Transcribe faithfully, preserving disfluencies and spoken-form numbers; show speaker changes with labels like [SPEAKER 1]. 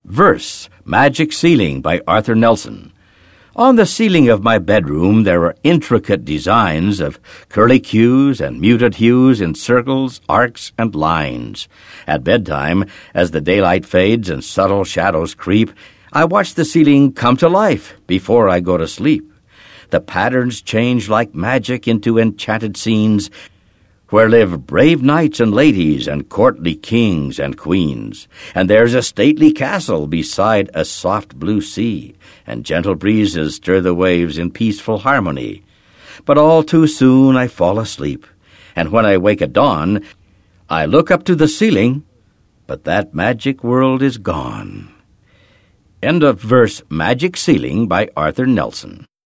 [SPEAKER 1] Verse, Magic Ceiling by Arthur Nelson. On the ceiling of my bedroom there are intricate designs of curlicues and muted hues in circles, arcs, and lines. At bedtime, as the daylight fades and subtle shadows creep, I watch the ceiling come to life before I go to sleep. The patterns change like magic into enchanted scenes, where live brave knights and ladies and courtly kings and queens. And there's a stately castle beside a soft blue sea, and gentle breezes stir the waves in peaceful harmony. But all too soon I fall asleep, and when I wake at dawn, I look up to the ceiling, but that magic world is gone. End of verse Magic Ceiling by Arthur Nelson.